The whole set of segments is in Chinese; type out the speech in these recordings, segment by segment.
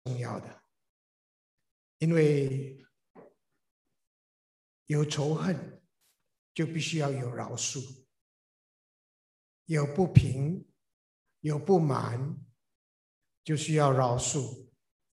重要的，因为有仇恨就必须要有饶恕，有不平有不满就需要饶恕。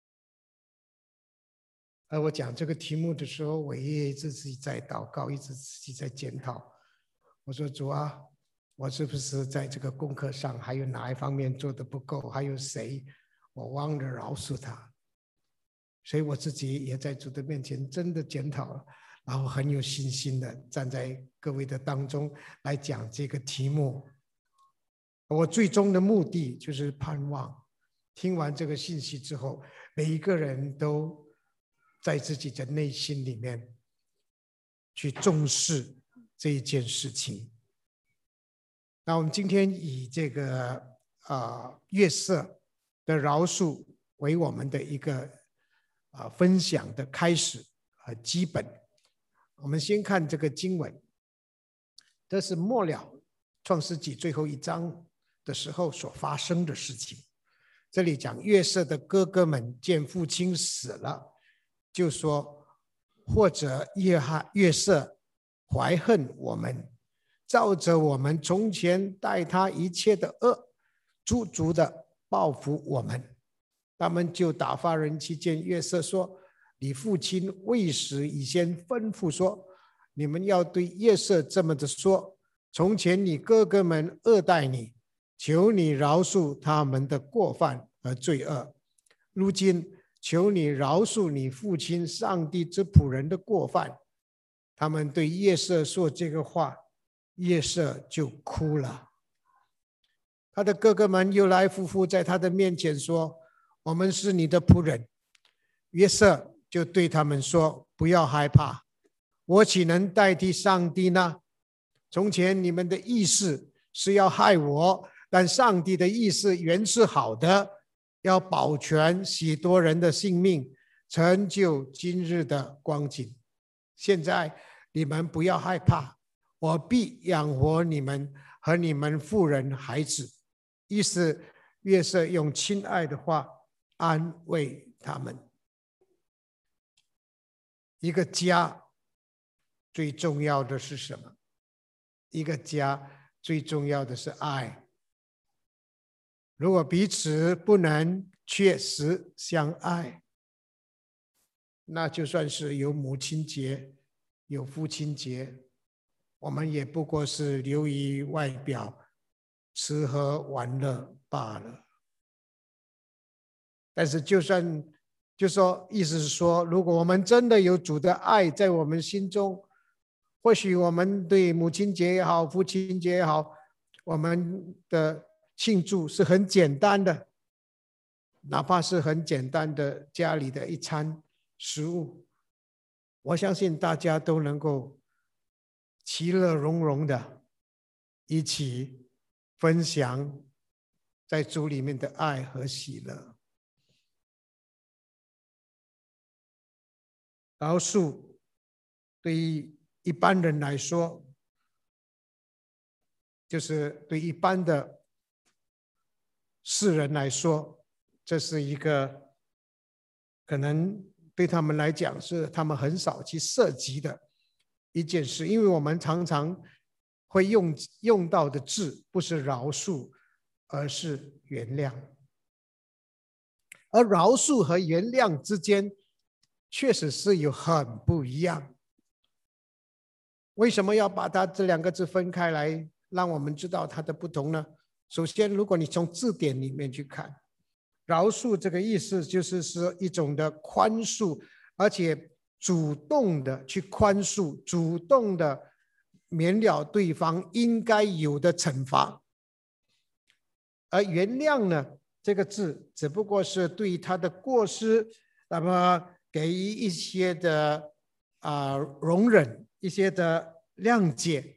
而我讲这个题目的时候，我也一直自己在祷告，一直自己在检讨。我说主啊，我是不是在这个功课上还有哪一方面做得不够？还有谁我忘了饶恕他？所以我自己也在主的面前真的检讨了，然后很有信心的站在各位的当中来讲这个题目。我最终的目的就是盼望，听完这个信息之后，每一个人都在自己的内心里面去重视这一件事情。那我们今天以这个约瑟的饶恕为我们的一个分享的开始和基本。我们先看这个经文，这是末了创世纪最后一章的时候所发生的事情。这里讲约瑟的哥哥们见父亲死了，就说或者约瑟怀恨我们，照着我们从前待他一切的恶，足足的报复我们。他们就打发人去见约瑟说，你父亲未死以先吩咐说，你们要对约瑟这么的说，从前你哥哥们恶待你，求你饶恕他们的过犯和罪恶，如今求你饶恕你父亲上帝之仆人的过犯。他们对约瑟说这个话，约瑟就哭了。他的哥哥们又来夫妇在他的面前说，我们是你的仆人。约瑟就对他们说，不要害怕，我岂能代替上帝呢？从前你们的意思是要害我，但上帝的意思原是好的，要保全许多人的性命，成就今日的光景。现在你们不要害怕，我必养活你们和你们妇人孩子。意思约瑟用亲爱的话安慰他们。一个家最重要的是什么？一个家最重要的是爱。如果彼此不能确实相爱，那就算是有母亲节有父亲节，我们也不过是流于外表，吃喝玩乐罢了。但是就说意思是说，如果我们真的有主的爱在我们心中，或许我们对母亲节也好，父亲节也好，我们的庆祝是很简单的，哪怕是很简单的家里的一餐食物，我相信大家都能够其乐融融的一起分享在主里面的爱和喜乐。饶恕对于一般人来说，就是对一般的世人来说，这是一个可能对他们来讲是他们很少去涉及的一件事，因为我们常常会用到的字不是饶恕，而是原谅。而饶恕和原谅之间确实是有很不一样。为什么要把它这两个字分开来，让我们知道它的不同呢？首先，如果你从字典里面去看，饶恕这个意思就是说一种的宽恕，而且主动的去宽恕，主动的免了对方应该有的惩罚。而原谅呢，这个字只不过是对他的过失，那么给予一些的容忍，一些的谅解，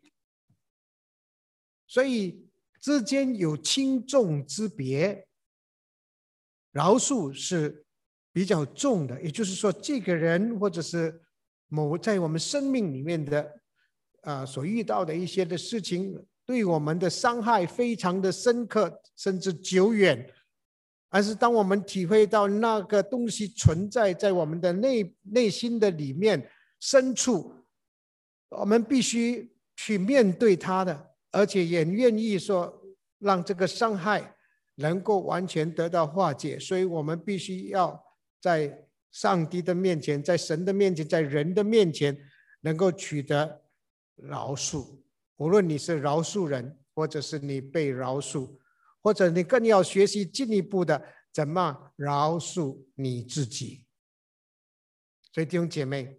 所以之间有轻重之别。饶恕是比较重的，也就是说，这个人或者是在我们生命里面的所遇到的一些的事情，对我们的伤害非常的深刻，甚至久远， 而是当我们体会到那个东西存在在我们的内心的里面深处，我们必须去面对它的，而且也愿意说让这个伤害能够完全得到化解。所以我们必须要在上帝的面前，在神的面前，在人的面前能够取得饶恕，无论你是饶恕人，或者是你被饶恕，或者你更要学习进一步的怎么饶恕你自己。所以弟兄姐妹，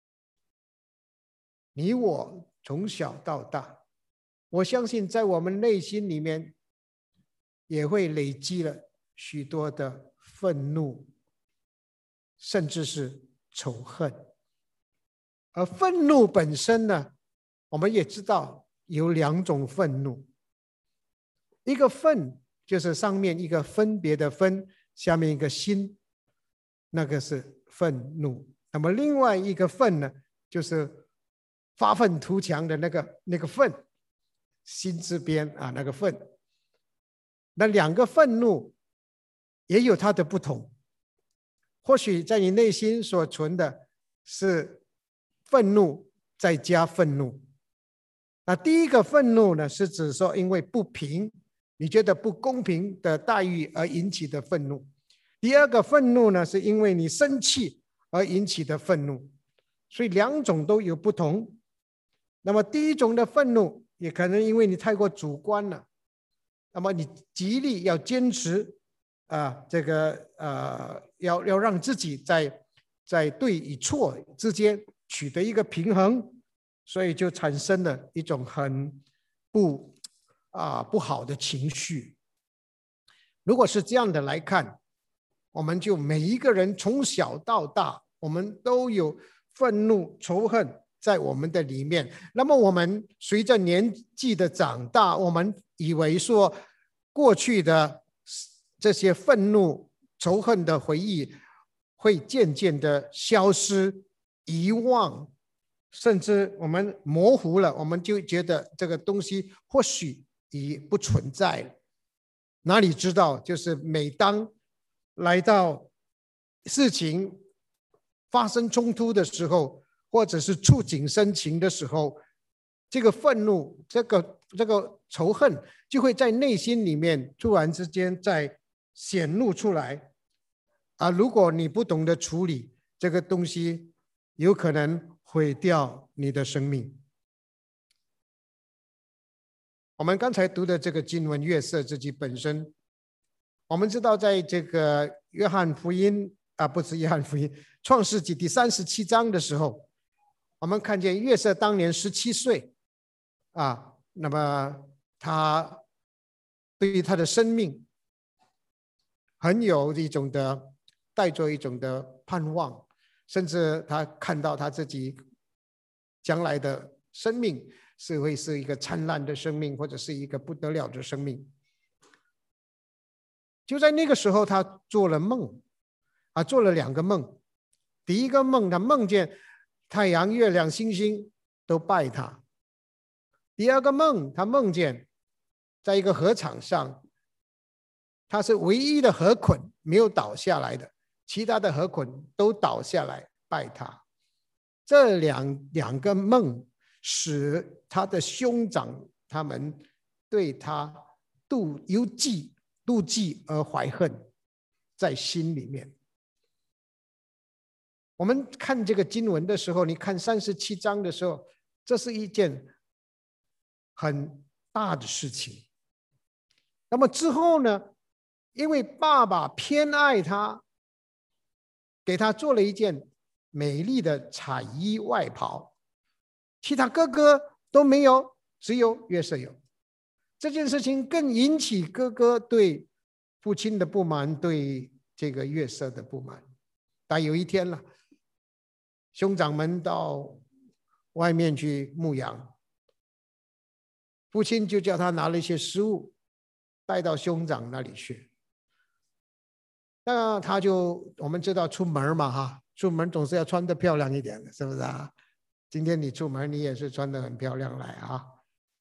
你我从小到大，我相信在我们内心里面也会累积了许多的愤怒，甚至是仇恨。而愤怒本身呢，我们也知道有2种愤怒，一个愤就是上面一个分别的分，下面一个心，那个是愤怒。那么另外一个愤呢，就是发愤图强的那个愤，心字边啊，那个愤。那2个愤怒也有它的不同，或许在你内心所存的是愤怒再加愤怒。那第一个愤怒呢，是指说因为不平，你觉得不公平的待遇而引起的愤怒。第二个愤怒呢，是因为你生气而引起的愤怒。所以2种都有不同。那么第一种的愤怒也可能因为你太过主观了，那么你极力要坚持要让自己在对与错之间取得一个平衡，所以就产生了一种很不好的情绪。如果是这样的来看，我们就每一个人从小到大，我们都有愤怒、仇恨在我们的里面。那么我们随着年纪的长大，我们以为说过去的这些愤怒、仇恨的回忆会渐渐的消失、遗忘，甚至我们模糊了，我们就觉得这个东西或许已不存在了。哪里知道，就是每当来到事情发生冲突的时候，或者是触景生情的时候，这个愤怒、这个仇恨就会在内心里面突然之间在显露出来。如果你不懂得处理这个东西，有可能毁掉你的生命。我们刚才读的这个经文《约瑟自己本身》，我们知道在这个约翰福音不是约翰福音，创世纪第37章的时候，我们看见约瑟当年17岁那么他对于他的生命很有一种的带着一种的盼望，甚至他看到他自己将来的生命是会是一个灿烂的生命，或者是一个不得了的生命。就在那个时候，他做了梦做了2个梦。第一个梦，他梦见太阳、月亮、星星都拜他。第二个梦，他梦见在一个河场上，他是唯一的河捆没有倒下来的，其他的河捆都倒下来拜他。这两个梦使他的兄长他们对他妒忌而怀恨在心里面。我们看这个经文的时候，你看37章的时候，这是一件很大的事情。那么之后呢，因为爸爸偏爱他，给他做了一件美丽的彩衣外袍，其他哥哥都没有，只有约瑟有。这件事情更引起哥哥对父亲的不满，对这个约瑟的不满。但有一天了，兄长们到外面去牧羊，父亲就叫他拿了一些食物带到兄长那里去。那他就，我们知道出门嘛出门总是要穿得漂亮一点的，是不是今天你出门你也是穿得很漂亮来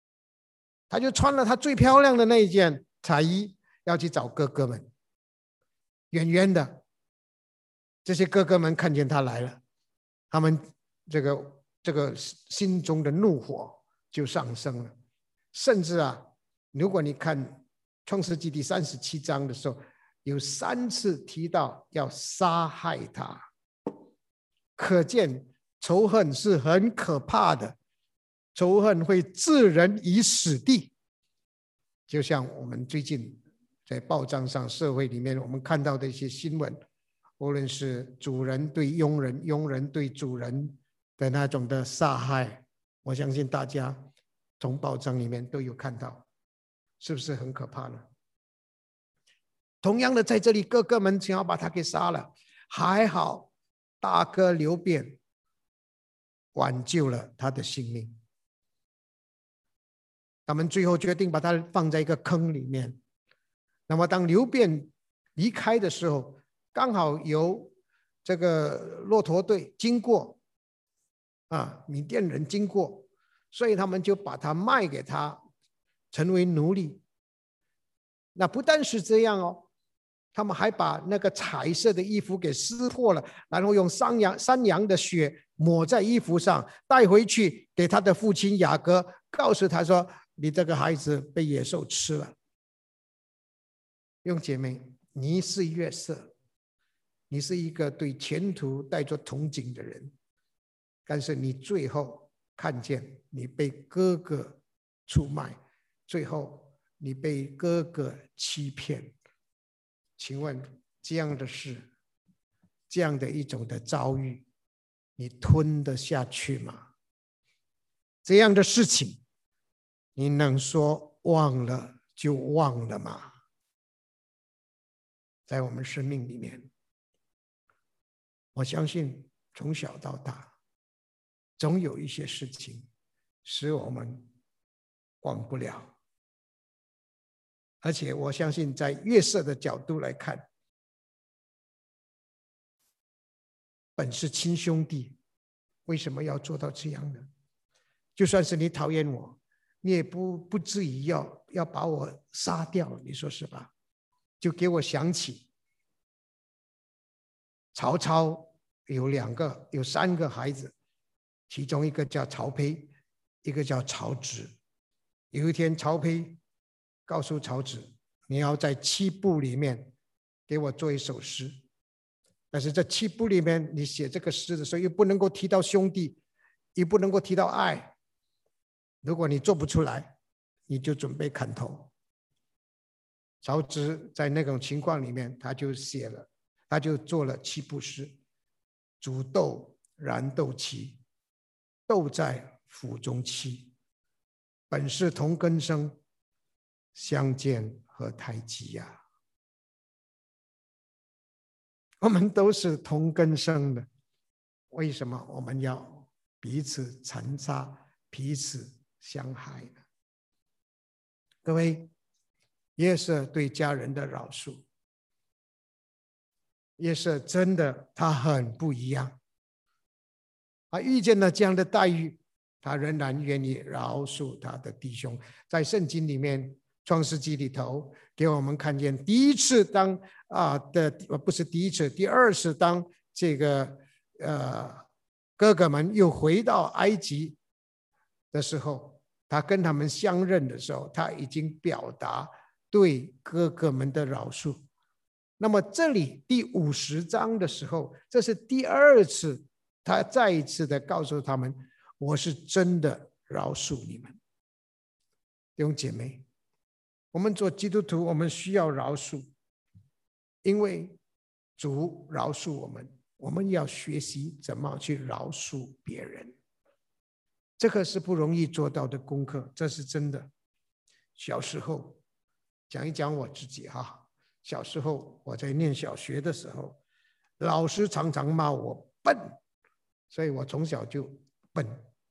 他就穿了他最漂亮的那一件彩衣，要去找哥哥们。 远远的，这些哥哥们看见他来了，他们这个心中的怒火就上升了。甚至啊，如果你看创世纪第37章的时候，有3次提到要杀害他，可见仇恨是很可怕的，仇恨会置人于死地。就像我们最近在报章上、社会里面我们看到的一些新闻，无论是主人对佣人、佣人对主人的那种的杀害，我相信大家从报章里面都有看到，是不是很可怕呢？同样的，在这里哥哥们想要把他给杀了，还好大哥刘辩挽救了他的性命。他们最后决定把他放在一个坑里面。那么当刘辩离开的时候，刚好有这个骆驼队经过，缅甸人经过，所以他们就把他卖给他，成为奴隶。那不但是这样哦，他们还把那个彩色的衣服给撕破了，然后用山羊的血抹在衣服上，带回去给他的父亲雅各，告诉他说：“你这个孩子被野兽吃了。”弟兄姐妹，你是约瑟，你是一个对前途带着憧憬的人，但是你最后看见你被哥哥出卖，最后你被哥哥欺骗。请问这样的事，这样的一种的遭遇，你吞得下去吗？这样的事情，你能说忘了就忘了吗？在我们生命里面，我相信从小到大，总有一些事情使我们忘不了。而且我相信在约瑟的角度来看，本是亲兄弟，为什么要做到这样呢？就算是你讨厌我，你也不至于要把我杀掉，你说是吧？就给我想起曹操有3个孩子，其中一个叫曹丕，一个叫曹植。有一天曹丕告诉曹植，你要在7步里面给我做一首诗，但是这7步里面你写这个诗的时候又不能够提到兄弟，又不能够提到爱，如果你做不出来，你就准备砍头。曹植在那种情况里面，他就做了7步诗：煮豆燃豆萁，豆在釜中泣。本是同根生，相煎何太急呀！我们都是同根生的，为什么我们要彼此残杀、彼此相害呢？各位，约瑟对家人的饶恕，约瑟真的他很不一样。他遇见了这样的待遇，他仍然愿意饶恕他的弟兄。在圣经里面，创世纪里头给我们看见，第二次当这个哥哥们又回到埃及的时候，他跟他们相认的时候，他已经表达对哥哥们的饶恕。那么这里第50章的时候，这是第2次，他再一次的告诉他们，我是真的饶恕你们。弟兄姐妹，我们做基督徒，我们需要饶恕，因为主饶恕我们，我们要学习怎么去饶恕别人。这个是不容易做到的功课，这是真的。小时候讲一讲我自己哈。小时候我在念小学的时候，老师常常骂我笨，所以我从小就笨，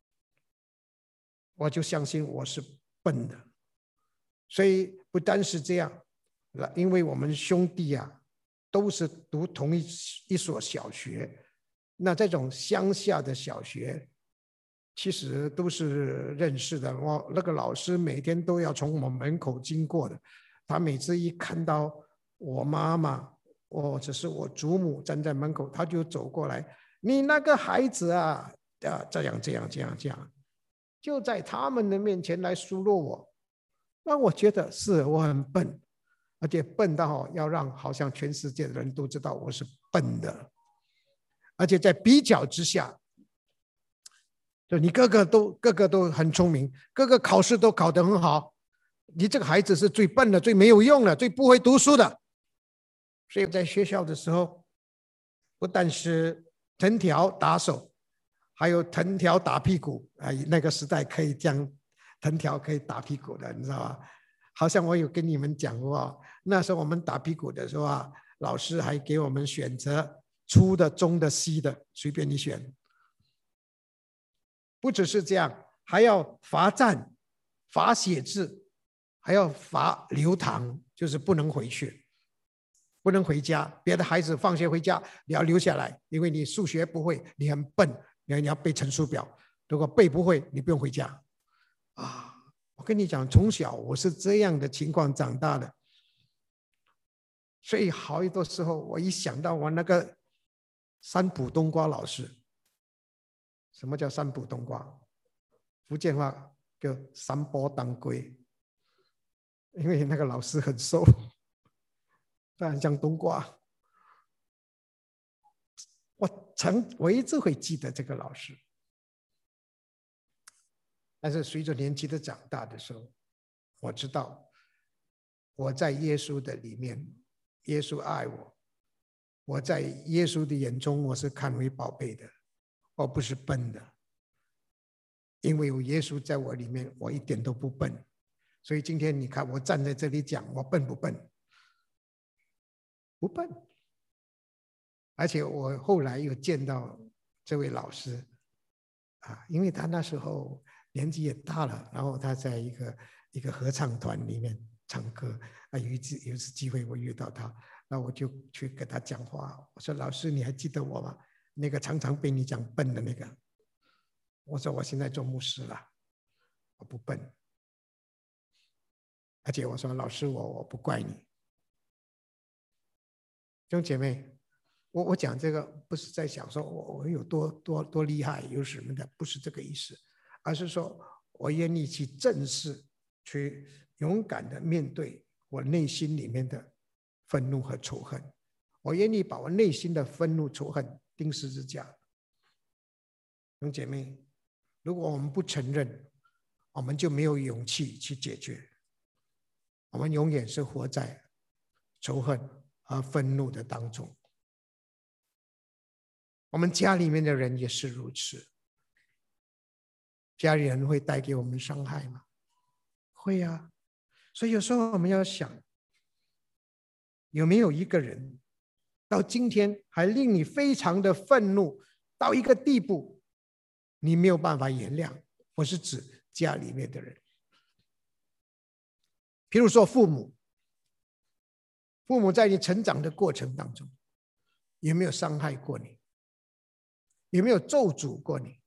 我就相信我是笨的。所以不单是这样，因为我们兄弟啊都是读同一所小学，那这种乡下的小学其实都是认识的。那个老师每天都要从我们门口经过的，他每次一看到我妈妈只是我祖母站在门口，他就走过来，你那个孩子啊，这样，就在他们的面前来数落我，让我觉得是我很笨，而且笨到要让好像全世界的人都知道我是笨的，而且在比较之下，就你个个都很聪明，个个考试都考得很好，你这个孩子是最笨的、最没有用的、最不会读书的。所以在学校的时候，不但是藤条打手，还有藤条打屁股啊！那个时代可以这样，藤条可以打屁股的，你知道吧？好像我有跟你们讲过，那时候我们打屁股的时候啊，老师还给我们选择粗的、中的、细的，随便你选。不只是这样，还要罚站、罚写字，还要罚留堂，就是不能回去。不能回家，别的孩子放学回家你要留下来，因为你数学不会，你很笨，你要背乘数表，如果背不会，你不用回家啊！我跟你讲，从小我是这样的情况长大的，所以好多时候我一想到我那个三浦冬瓜老师，什么叫三浦冬瓜？福建话叫三波当归，因为那个老师很瘦。当然像冬瓜，我一直会记得这个老师，但是随着年纪的长大的时候，我知道我在耶稣的里面，耶稣爱我，我在耶稣的眼中我是看为宝贝的，我不是笨的，因为有耶稣在我里面，我一点都不笨。所以今天你看我站在这里讲，我笨不笨？不笨，而且我后来又见到这位老师啊，因为他那时候年纪也大了，然后他在一个合唱团里面唱歌啊，有一次机会我遇到他，那我就去跟他讲话，我说老师你还记得我吗？那个常常被你讲笨的那个，我说我现在做牧师了，我不笨，而且我说老师我不怪你。弟兄姐妹，我讲这个不是在想说我有多厉害，有什么的，不是这个意思，而是说我愿意去正视，去勇敢的面对我内心里面的愤怒和仇恨，我愿意把我内心的愤怒仇恨钉十字架。弟兄姐妹，如果我们不承认，我们就没有勇气去解决，我们永远是活在仇恨和愤怒的当中。我们家里面的人也是如此，家里人会带给我们伤害吗？会啊。所以有时候我们要想，有没有一个人到今天还令你非常的愤怒到一个地步，你没有办法原谅？我是指家里面的人，譬如说父母在你成长的过程当中，有没有伤害过你？有没有咒诅过你？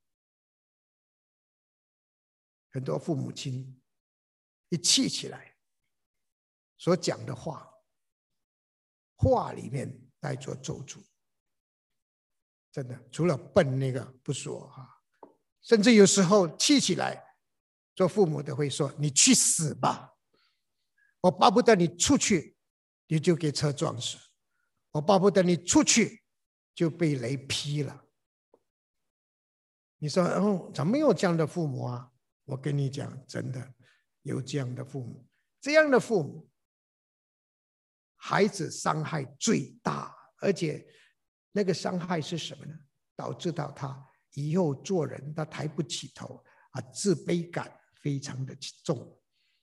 很多父母亲一气起来所讲的话里面带着咒诅，真的，除了笨那个不说哈，甚至有时候气起来，做父母的会说：“你去死吧！我巴不得你出去，你就给车撞死；我巴不得你出去就被雷劈了。”你说哦，怎么有这样的父母啊？我跟你讲，真的有这样的父母。这样的父母，孩子伤害最大，而且那个伤害是什么呢？导致到他以后做人他抬不起头啊，自卑感非常的重，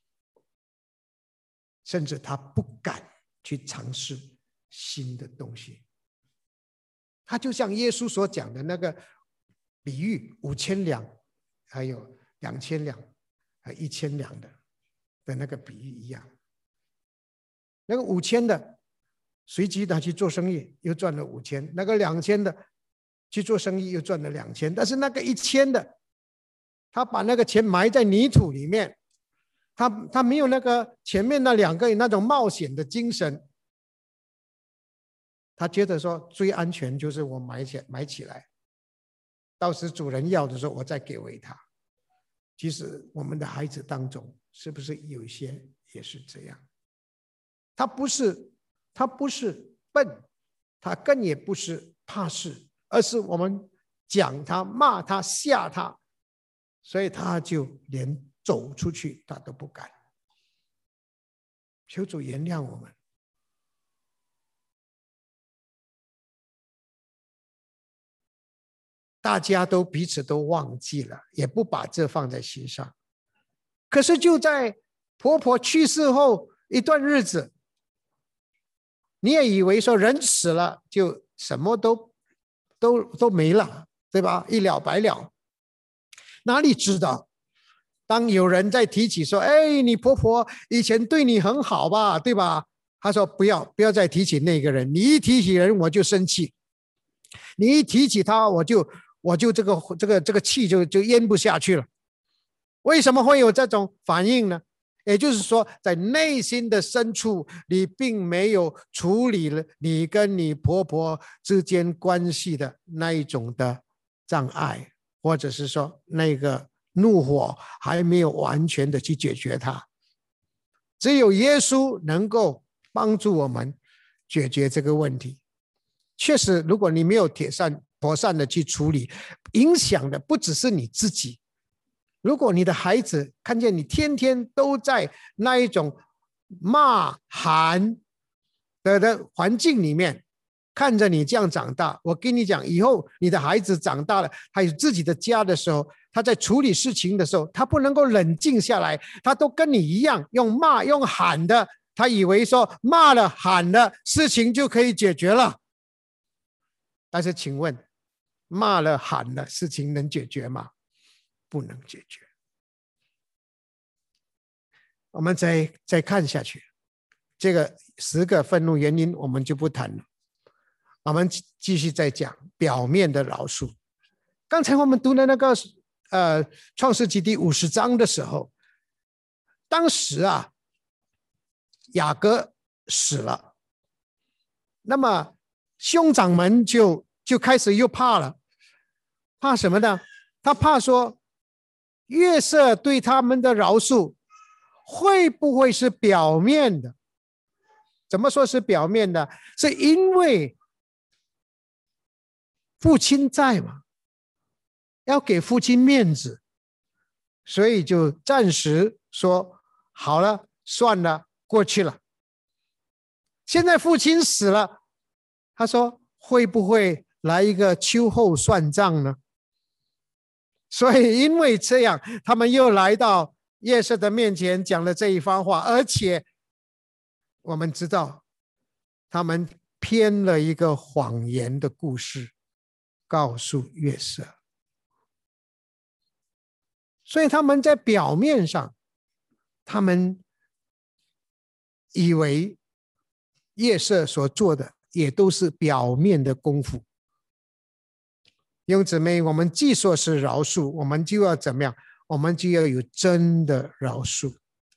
甚至他不敢去尝试新的东西。他就像耶稣所讲的那个比喻，5000两，还有2000两，还1000两的那个比喻一样。那个5000的，随即他去做生意，又赚了5000；那个2000的去做生意，又赚了2000。但是那个1000的，他把那个钱埋在泥土里面，他没有那个前面那2个那种冒险的精神， 他觉得说最安全就是我买起来，到时主人要的时候我再给回他。其实我们的孩子当中，是不是有一些也是这样？他不是笨，他更也不是怕事，而是我们讲他、骂他、吓他，所以他就连走出去他都不敢。求主原谅我们。大家都彼此都忘记了，也不把这放在心上。可是就在婆婆去世后一段日子，你也以为说人死了就什么都没了，对吧？一了百了。哪里知道，当有人在提起说：“哎，你婆婆以前对你很好吧，对吧？”他说：“不要再提起那个人，你一提起人我就生气，你一提起他我就这个气就咽不下去了。”为什么会有这种反应呢？也就是说，在内心的深处，你并没有处理了你跟你婆婆之间关系的那一种的障碍，或者是说那个怒火还没有完全的去解决它。只有耶稣能够帮助我们解决这个问题。确实，如果你没有妥善的去处理，影响的不只是你自己。如果你的孩子看见你天天都在那一种骂喊的环境里面，看着你这样长大，我跟你讲，以后你的孩子长大了，他有自己的家的时候，他在处理事情的时候，他不能够冷静下来，他都跟你一样用骂用喊的，他以为说骂了喊了事情就可以解决了。但是请问，骂了喊了事情能解决吗？不能解决。我们再看下去，这个10个愤怒原因我们就不谈了，我们继续再讲表面的饶恕。刚才我们读的那个创世纪第50章的时候，当时啊雅各死了，那么兄长们就开始又怕了，怕什么呢？他怕说约瑟对他们的饶恕会不会是表面的？怎么说是表面的？是因为父亲在嘛，要给父亲面子，所以就暂时说好了，算了，过去了。现在父亲死了，他说会不会来一个秋后算账呢？所以因为这样，他们又来到约瑟的面前讲了这一番话，而且我们知道他们编了一个谎言的故事告诉约瑟，所以他们在表面上，他们以为约瑟所做的也都是表面的功夫。弟兄姊妹，我们既说是饶恕，我们就要怎么样？我们就要有真的饶恕。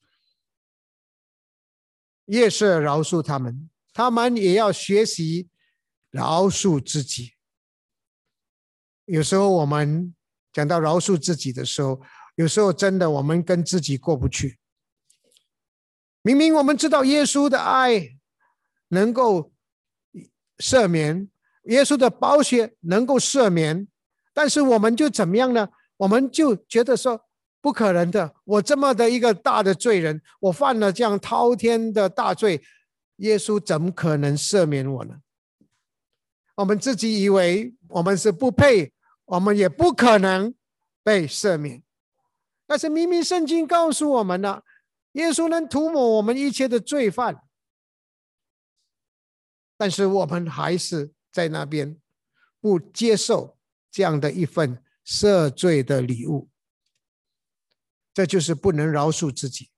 约瑟饶恕他们，他们也要学习饶恕自己。有时候我们讲到饶恕自己的时候，有时候真的我们跟自己过不去。明明我们知道耶稣的爱能够赦免，耶稣的宝血能够赦免，但是我们就怎么样呢？我们就觉得说不可能的，我这么的一个大的罪人，我犯了这样滔天的大罪，耶稣怎么可能赦免我呢？我们自己以为我们是不配，我们也不可能被赦免。但是明明圣经告诉我们了，耶稣能涂抹我们一切的罪犯，但是我们还是在那边不接受这样的一份赦罪的礼物。这就是不能饶恕自己。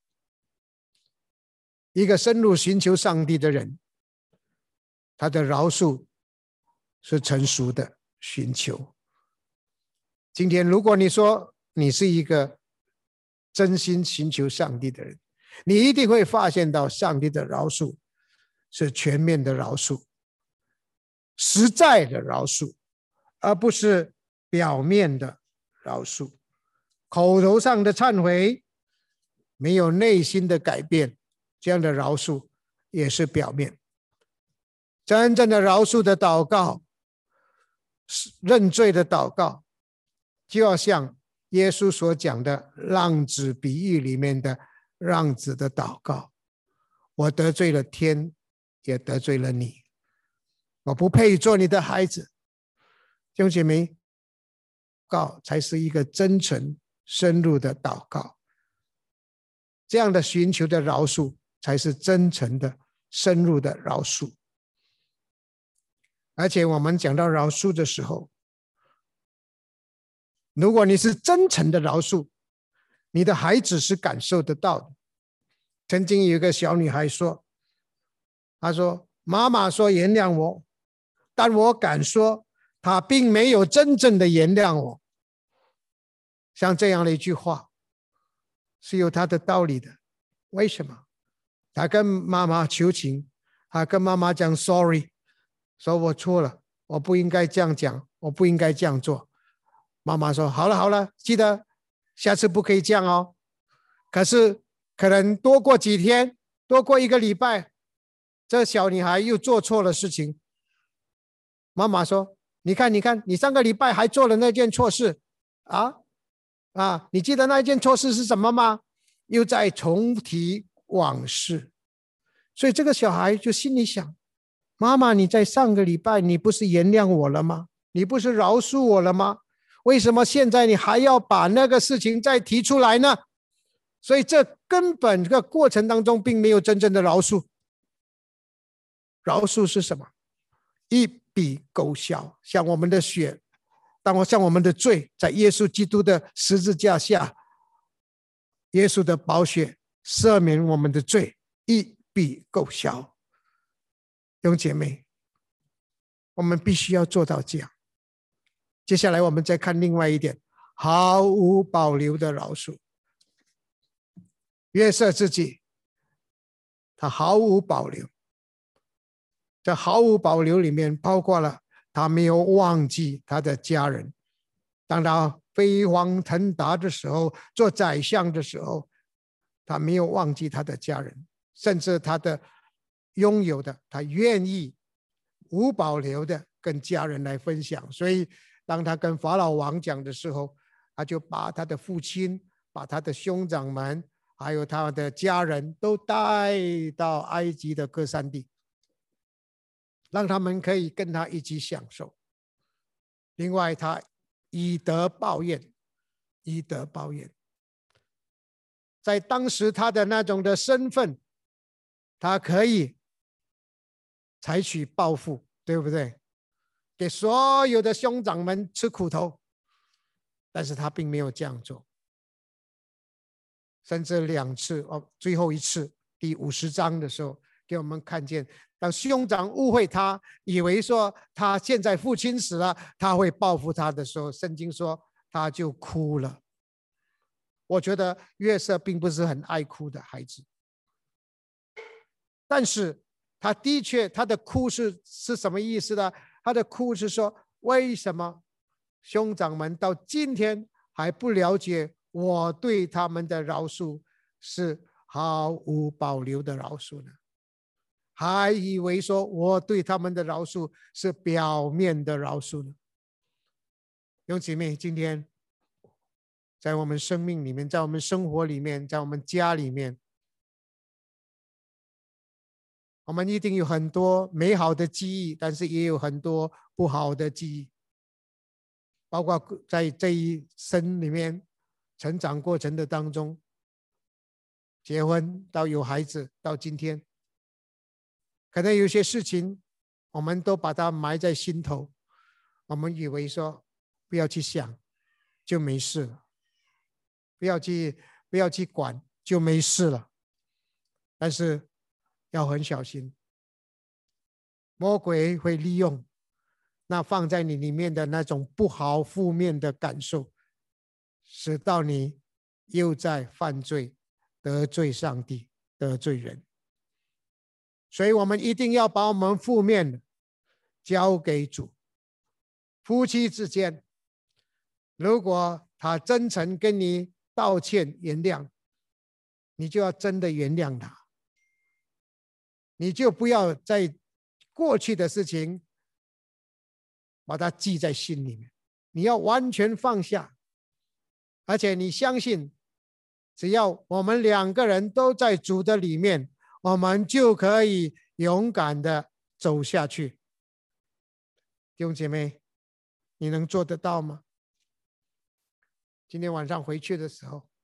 一个深入寻求上帝的人，他的饶恕是成熟的寻求。今天如果你说你是一个真心寻求上帝的人，你一定会发现到上帝的饶恕是全面的饶恕。 实在的饶恕，而不是表面的饶恕。口头上的忏悔，没有内心的改变，这样的饶恕也是表面。真正的饶恕的祷告，认罪的祷告，就要像耶稣所讲的浪子比喻里面的浪子的祷告：我得罪了天，也得罪了你，我不配做你的孩子。弟兄姐妹，祷告才是一个真诚深入的祷告，这样的寻求的饶恕才是真诚的深入的饶恕。而且我们讲到饶恕的时候，如果你是真诚的饶恕，你的孩子是感受得到的。曾经有一个小女孩说，她说妈妈说原谅我，但我敢说她并没有真正的原谅我。像这样的一句话是有它的道理的。为什么？她跟妈妈求情，她跟妈妈讲 sorry， 说我错了，我不应该这样讲，我不应该这样做。妈妈说好了好了，记得下次不可以这样哦。可是可能多过几天，多过1个礼拜，这小女孩又做错了事情。妈妈说你看你看，你上个礼拜还做了那件错事你记得那件错事是什么吗？又在重提往事。所以这个小孩就心里想，妈妈你在上个礼拜你不是原谅我了吗？你不是饶恕我了吗？为什么现在你还要把那个事情再提出来呢？所以这根本这个过程当中并没有真正的饶恕。饶恕是什么？一笔勾销，像我们的血，像我们的罪，在耶稣基督的十字架下，耶稣的宝血赦免我们的罪，一笔勾销。弟兄姐妹，我们必须要做到这样。接下来我们再看另外一点，毫无保留的饶恕。约瑟自己，他毫无保留。这毫无保留里面包括了他没有忘记他的家人。当他飞黄腾达的时候，做宰相的时候，他没有忘记他的家人，甚至他的拥有的，他愿意无保留的跟家人来分享。所以当他跟法老王讲的时候，他就把他的父亲，把他的兄长们，还有他的家人都带到埃及的歌珊地，让他们可以跟他一起享受。另外他以德报怨，以德报怨。在当时他的那种的身份，他可以采取报复，对不对？给所有的兄长们吃苦头，但是他并没有这样做。甚至2次，最后一次第50章的时候，给我们看见，当兄长误会他，以为说他现在父亲死了，他会报复他的时候，圣经说他就哭了。我觉得约瑟并不是很爱哭的孩子，但是他的确，他的哭是什么意思呢？他的哭是说，为什么兄长们到今天还不了解我对他们的饶恕是毫无保留的饶恕呢？还以为说我对他们的饶恕是表面的饶恕呢？弟兄姐妹，今天在我们生命里面，在我们生活里面，在我们家里面，我们一定有很多美好的记忆，但是也有很多不好的记忆，包括在这一生里面成长过程的当中，结婚到有孩子到今天，可能有些事情我们都把它埋在心头，我们以为说不要去想就没事了，不要去管就没事了。但是要很小心，魔鬼会利用那放在你里面的那种不好负面的感受，使到你又在犯罪，得罪上帝，得罪人。所以我们一定要把我们负面的交给主。夫妻之间，如果他真诚跟你道歉原谅，你就要真的原谅他，你就不要在过去的事情把它记在心里面，你要完全放下。而且你相信，只要我们两个人都在主的里面，我们就可以勇敢的走下去。弟兄姐妹，你能做得到吗？今天晚上回去的时候，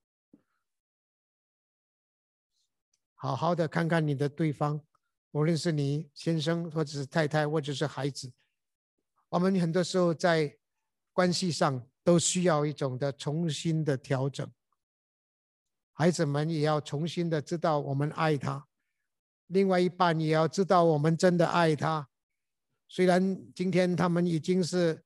好好的看看你的对方，无论是你先生或者是太太或者是孩子，我们很多时候在关系上都需要一种的重新的调整。孩子们也要重新的知道我们爱他，另外一半也要知道我们真的爱他。虽然今天他们已经是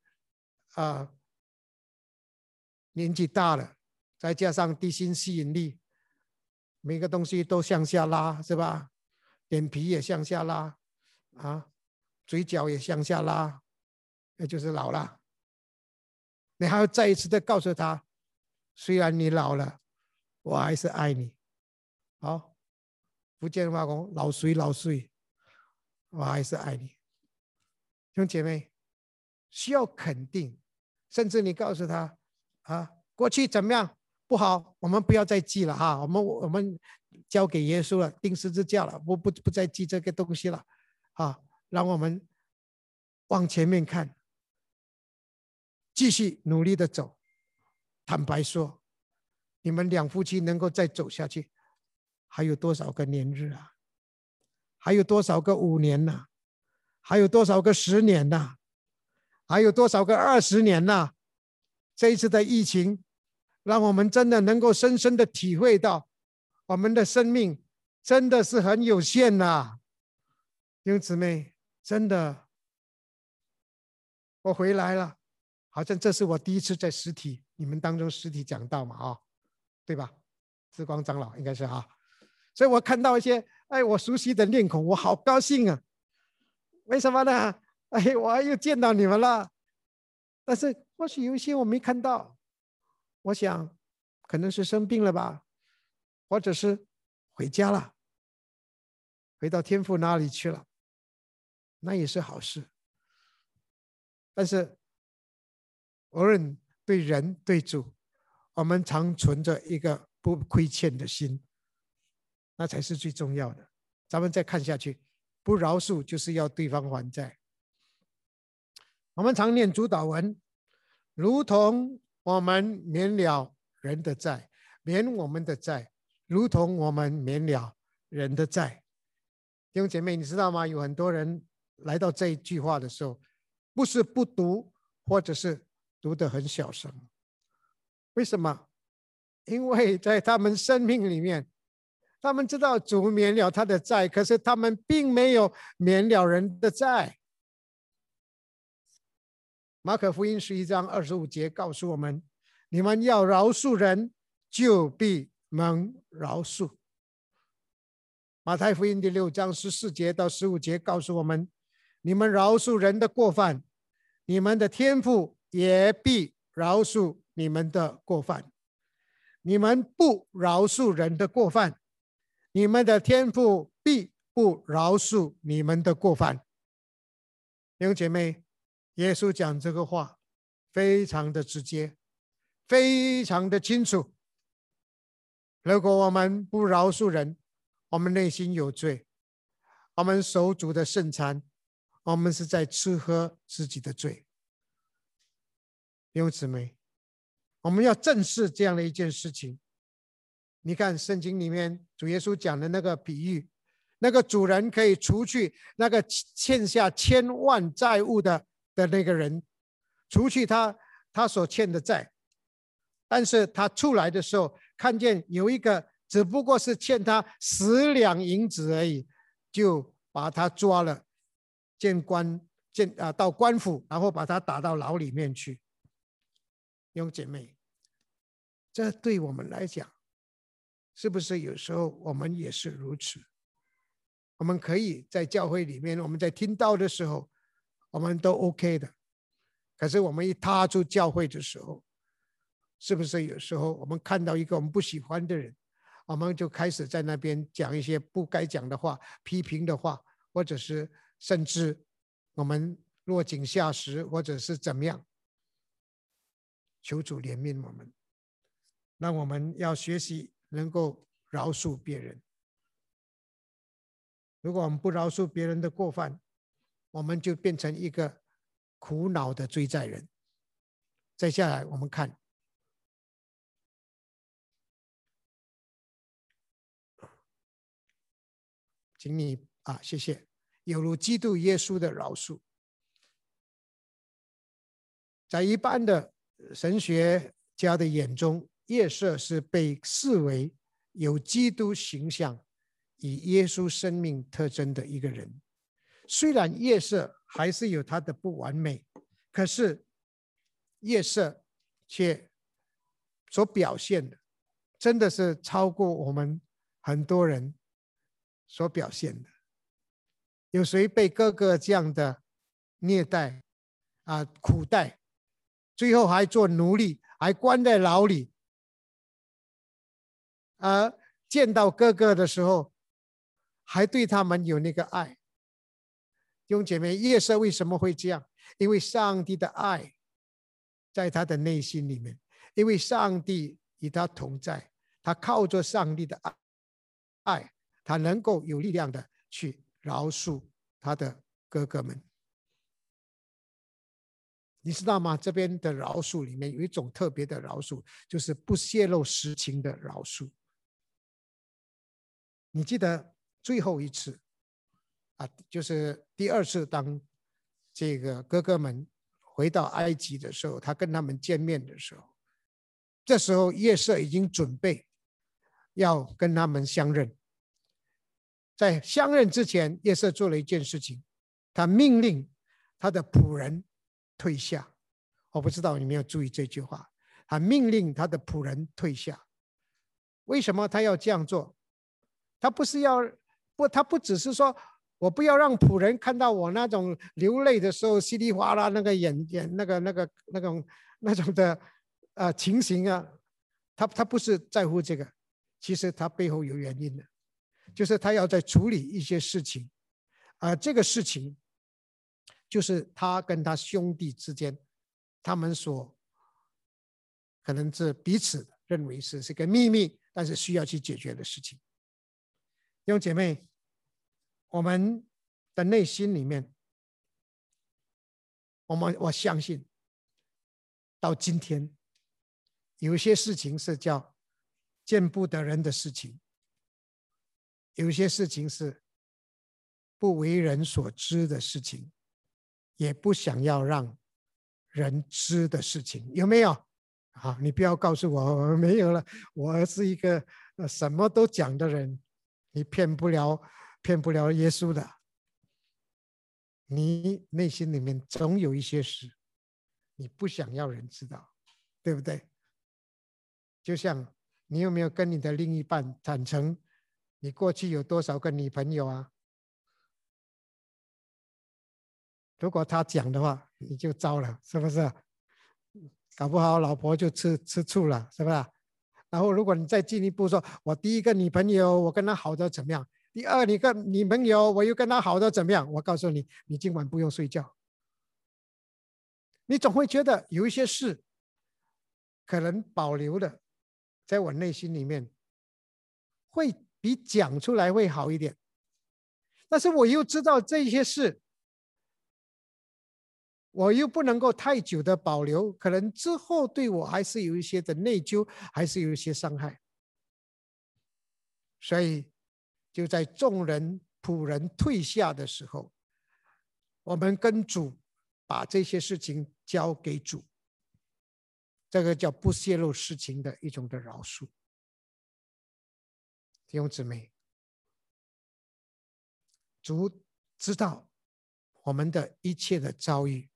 年纪大了，再加上地心吸引力，每个东西都向下拉，是吧？脸皮也向下拉啊，嘴角也向下拉，那就是老了。你还要再一次的告诉他，虽然你老了，我还是爱你。好，福建话讲老水老水，我还是爱你。弟兄姐妹，需要肯定，甚至你告诉他过去怎么样不好，我们不要再记了哈，我们交给耶稣了，钉十字架了，不再记这个东西了让我们往前面看，继续努力的走。坦白说，你们两夫妻能够再走下去，还有多少个年日啊？还有多少个5年呢？还有多少个10年呢？还有多少个20年呢？这一次的疫情，让我们真的能够深深的体会到，我们的生命真的是很有限呐。弟兄姊妹，真的，我回来了，好像这是我第一次在实体你们当中实体讲道嘛对吧？志光长老应该是所以我看到一些我熟悉的面孔，我好高兴啊！为什么呢？我又见到你们了。但是或许有一些我没看到，我想可能是生病了吧，或者是回家了，回到天父那里去了，那也是好事。但是无论对人对主，我们常存着一个不亏欠的心，那才是最重要的。咱们再看下去，不饶恕就是要对方还债。我们常念主祷文，如同我们免了人的债，免我们的债，如同我们免了人的债。弟兄姐妹，你知道吗？有很多人来到这一句话的时候，不是不读，或者是读得很小声。为什么？因为在他们生命里面，他们知道主免了他的债，可是他们并没有免了人的债。马可福音11章25节告诉我们，你们要饶恕人，就必蒙饶恕。马太福音第6章14节到15节告诉我们，你们饶恕人的过犯，你们的天父也必饶恕你们的过犯。你们不饶恕人的过犯，你们的天父必不饶恕你们的过犯。弟兄姐妹，耶稣讲这个话非常的直接，非常的清楚。如果我们不饶恕人，我们内心有罪，我们守主的圣餐，我们是在吃喝自己的罪。弟兄姊妹，我们要正视这样的一件事情。你看圣经里面主耶稣讲的那个比喻，那个主人可以除去那个欠下1000万债务的那个人，除去他所欠的债，但是他出来的时候看见有一个只不过是欠他10两银子而已，就把他抓了，到官府，然后把他打到牢里面去。弟兄姐妹，这对我们来讲，是不是有时候我们也是如此？我们可以在教会里面，我们在听道的时候， 我们都 OK 的。可是我们一踏出教会的时候，是不是有时候我们看到一个我们不喜欢的人，我们就开始在那边讲一些不该讲的话、批评的话，或者是甚至我们落井下石，或者是怎么样？求主怜悯我们，那我们要学习能够饶恕别人。如果我们不饶恕别人的过犯，我们就变成一个苦恼的追债人。再下来我们看请你谢谢。有如基督耶稣的饶恕。在一般的神学家的眼中，约瑟是被视为有基督形象、以耶稣生命特征的一个人。虽然约瑟还是有他的不完美，可是约瑟却所表现的真的是超过我们很多人所表现的。有谁被哥哥这样的虐待苦待，最后还做奴隶，还关在牢里，而见到哥哥的时候还对他们有那个爱。弟兄姐妹，约瑟为什么会这样？因为上帝的爱在他的内心里面，因为上帝与他同在，他靠着上帝的爱，他能够有力量的去饶恕他的哥哥们。你知道吗？这边的饶恕里面有一种特别的饶恕，就是不泄露实情的饶恕。你记得最后一次就是第二次，当这个哥哥们回到埃及的时候，他跟他们见面的时候，这时候约瑟已经准备要跟他们相认。在相认之前，约瑟做了一件事情，他命令他的仆人退下。我不知道你没有注意这句话，他命令他的仆人退下。为什么他要这样做？他不只是说我不要让仆人看到我那种流泪的时候稀里哗啦那个眼那种的情形啊，他不是在乎这个，其实他背后有原因的，就是他要在处理一些事情这个事情就是他跟他兄弟之间，他们所可能是彼此认为是个秘密，但是需要去解决的事情。弟兄姐妹，我们的内心里面，我相信到今天有一些事情是叫见不得人的事情，有一些事情是不为人所知的事情，也不想要让人知的事情，有没有？你不要告诉我没有了，我是一个什么都讲的人，你骗不了耶稣的。你内心里面总有一些事你不想要人知道，对不对？就像你有没有跟你的另一半坦诚你过去有多少个女朋友啊？如果他讲的话你就糟了，是不是？搞不好老婆就吃醋了，是不是？然后如果你再进一步说，我第一个女朋友我跟她好的怎么样，第二个女朋友我又跟她好的怎么样，我告诉你，你今晚不用睡觉。你总会觉得有一些事可能保留的在我内心里面会比讲出来会好一点，但是我又知道这些事我又不能够太久的保留，可能之后对我还是有一些的内疚，还是有一些伤害。所以就在众人仆人退下的时候，我们跟主把这些事情交给主，这个叫不泄露事情的一种的饶恕。弟兄姊妹，主知道我们的一切的遭遇，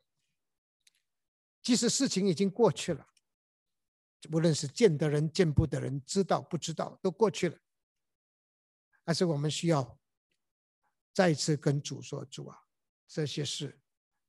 即使事情已经过去了，无论是见得人见不得人，知道不知道都过去了，但是我们需要再次跟主说，主啊，这些事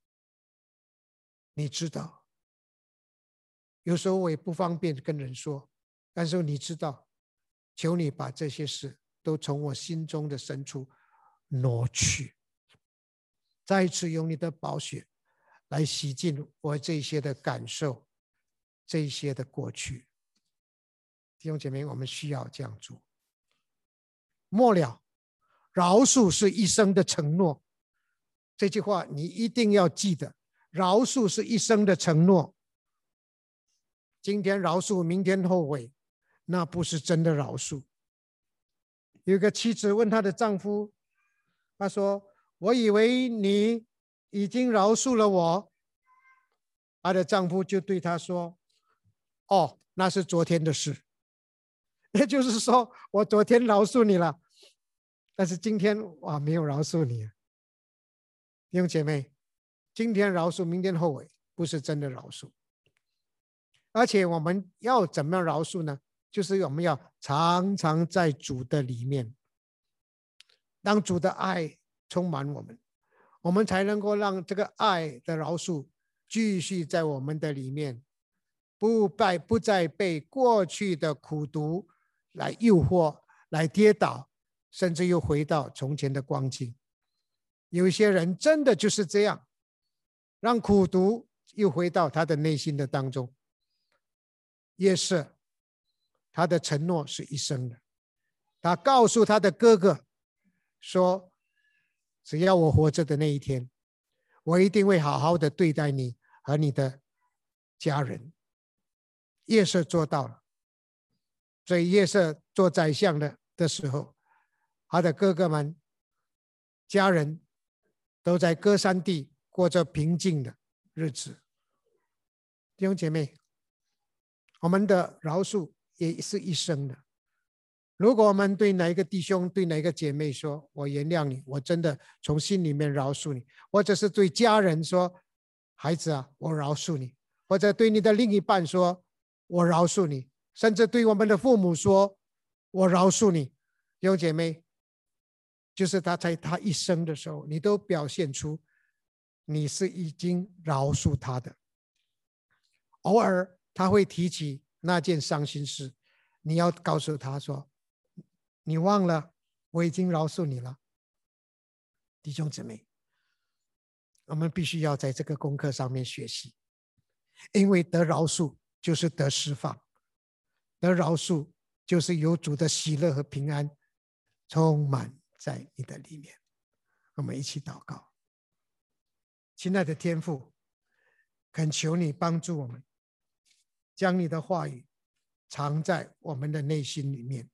你知道。有时候我也不方便跟人说，但是你知道，求你把这些事都从我心中的深处挪去，再一次用你的宝血来洗净我这些的感受，这些的过去。弟兄姐妹，我们需要这样做。末了，饶恕是一生的承诺，这句话你一定要记得，饶恕是一生的承诺。今天饶恕，明天后悔，那不是真的饶恕。有一个妻子问她的丈夫，她说：我以为你已经饶恕了我。她的丈夫就对她说：哦，那是昨天的事。也就是说，我昨天饶恕你了，但是今天我没有饶恕你。弟兄姐妹，今天饶恕，明天后悔，不是真的饶恕。而且我们要怎么样饶恕呢？就是我们要常常在主的里面，让主的爱充满我们，我们才能够让这个爱的饶恕继续在我们的里面，不再被过去的苦毒来诱惑，来跌倒，甚至又回到从前的光景。有一些人真的就是这样，让苦毒又回到他的内心的当中。也是他的承诺是一生的，他告诉他的哥哥说，只要我活着的那一天，我一定会好好的对待你和你的家人。约瑟做到了，所以约瑟做宰相的时候，他的哥哥们家人都在歌珊地过着平静的日子。弟兄姐妹，我们的饶恕也是一生的。如果我们对哪一个弟兄对哪一个姐妹说，我原谅你，我真的从心里面饶恕你，或者是对家人说，孩子啊，我饶恕你，或者对你的另一半说，我饶恕你，甚至对我们的父母说，我饶恕你。弟兄姐妹，就是他在他一生的时候，你都表现出你是已经饶恕他的。偶尔他会提起那件伤心事，你要告诉他说，你忘了我已经饶恕你了。弟兄姊妹，我们必须要在这个功课上面学习，因为得饶恕就是得释放，得饶恕就是有主的喜乐和平安充满在你的里面。我们一起祷告。亲爱的天父，恳求你帮助我们，将你的话语藏在我们的内心里面。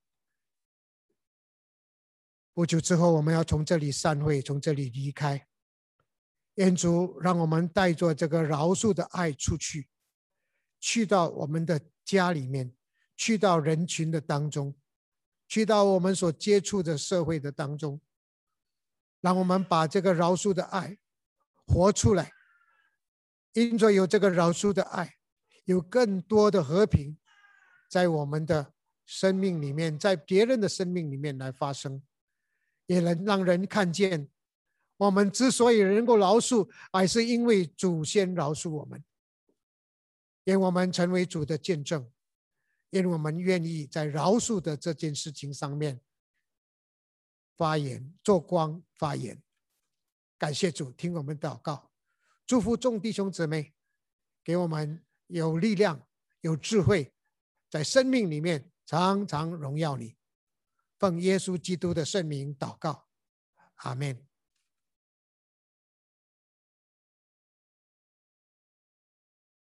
不久之后，我们要从这里散会，从这里离开。愿主让我们带着这个饶恕的爱出去，去到我们的家里面，去到人群的当中，去到我们所接触的社会的当中，让我们把这个饶恕的爱活出来。因着有这个饶恕的爱，有更多的和平在我们的生命里面，在别人的生命里面来发生，也能让人看见我们之所以能够饶恕，还是因为主先饶恕我们。愿我们成为主的见证，愿我们愿意在饶恕的这件事情上面发言，做光发言。感谢主，听我们祷告，祝福众弟兄姊妹，给我们有力量有智慧，在生命里面常常荣耀你。奉耶稣基督的圣名祷告，阿们。